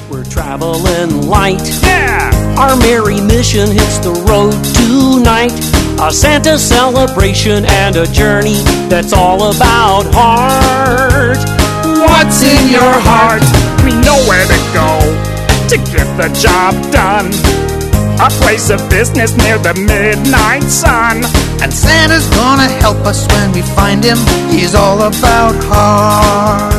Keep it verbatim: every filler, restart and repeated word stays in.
We're traveling light. Yeah! Our merry mission hits the road tonight. A Santa celebration and a journey that's all about heart. What's in your heart? We know where to go to get the job done. A place of business near the midnight sun. And Santa's gonna help us when we find him. He's all about heart.